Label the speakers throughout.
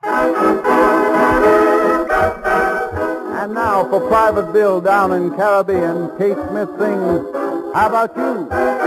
Speaker 1: And now for Private Bill down in Caribbean, Kate Smith sings, How About You?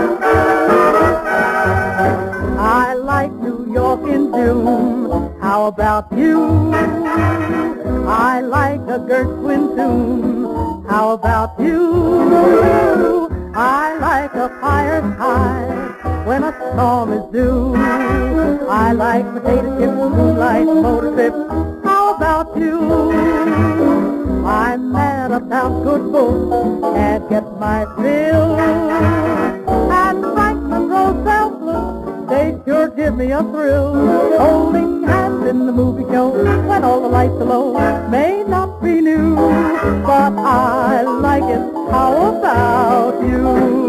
Speaker 2: I like New York in June. How about you? I like a Gershwin tune. How about you? I like a fire sky when a storm is due. I like potato chips, moonlight, motor trips. How about you? I'm mad about good books, can't get my fill. And Franklin Roosevelt blues, they sure give me a thrill. Holding hands in the movie show when all the lights are low may not be new, but I like it. How about you?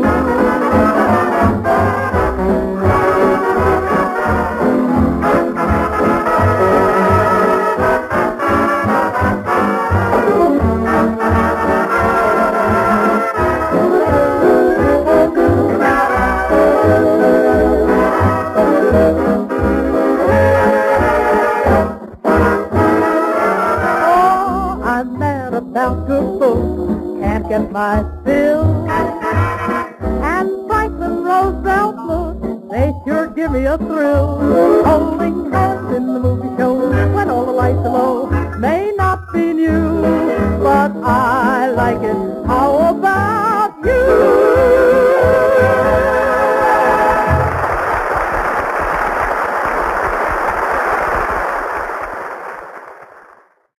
Speaker 2: About good books, can't get my fill. And Franklin Roosevelt blues, they sure give me a thrill. Holding hands in the movie show when all the lights are low may not be new, but I like it.